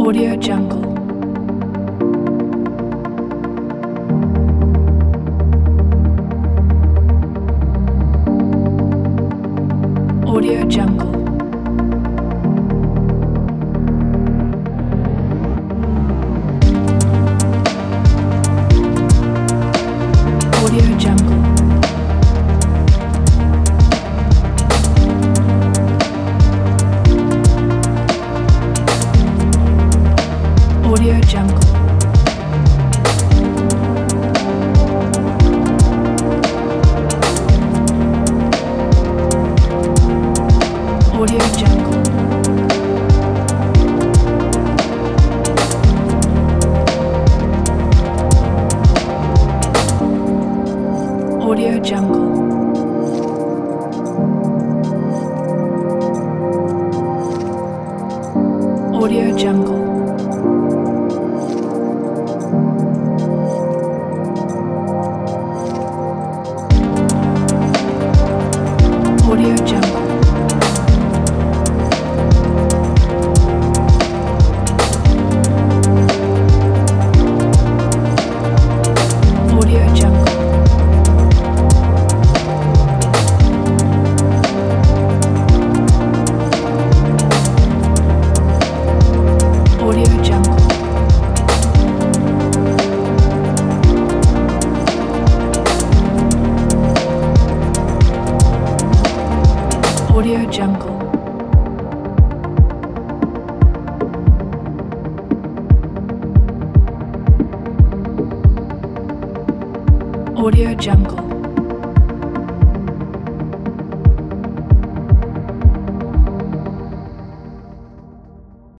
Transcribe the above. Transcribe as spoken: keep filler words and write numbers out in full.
Audio Jungle. Audio Jungle. Audio Jungle. Audio Jungle. Audio Jungle. Audio Jungle. Audio Jungle. Audio Jungle. Audio Jungle. Audio Jungle. Audio Jungle. Audio Jungle.